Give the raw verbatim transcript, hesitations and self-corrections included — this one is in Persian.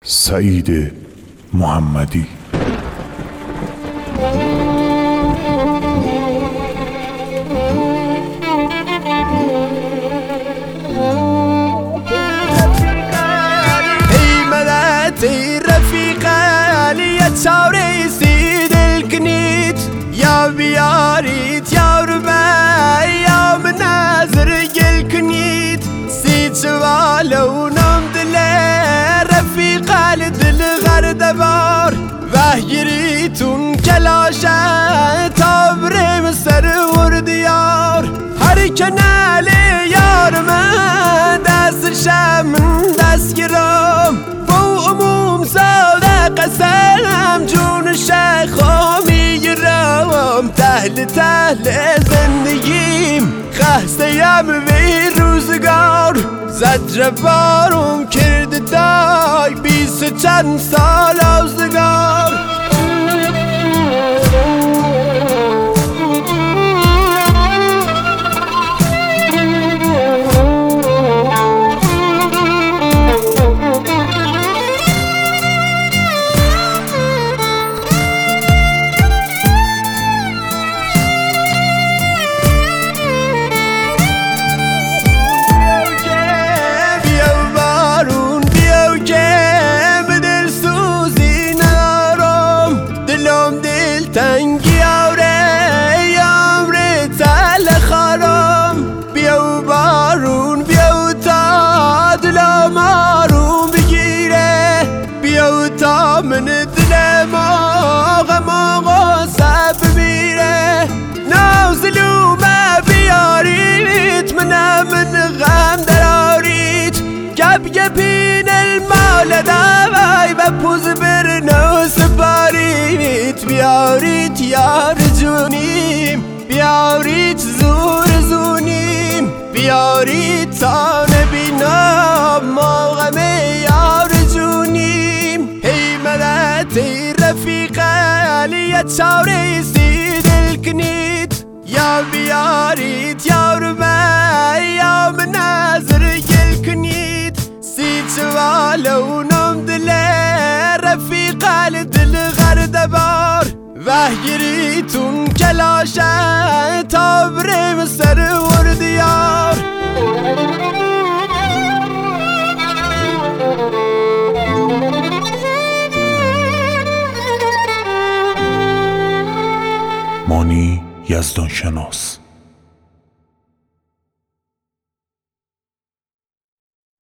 سعید محمدی. ای رفیقه لیا چاوری سید الکنیت یا بیاریت یارمه یا منازر الکنیت سید شوالو نم دله رفیقه لدل غرد بار وحیریتون کلاشه تابرم سر وردیار هر کنال یارمه دست شم دست گرام عموم صادق سلام جون شیخا میگیرم تهل تهل زندگیم خستیم وی روزگار زجر بارم کرده دای بیست چند سال آزگار تنگی آوره یامره تل خارم بیاو بارون بیاو تا دلم آروم بگیره بیاو تا من دلم آقم آقا سب میره نازلومه بیارید منم من غم درارید گب گپین المال دوای و پوز بر نو سپارید بیارید یار جونیم بیارید زور زونیم بیارید تا نبینم ما غم یار جونیم هی مدد ای رفیقه لیا چاوری سید الکنید یا بیارید یارمه یا منازر الکنید سید شوالو نم دله رفیقه لدل غرد بار وحیریتون کلاشه تابرم سر وردیار مانی یزدان شناس.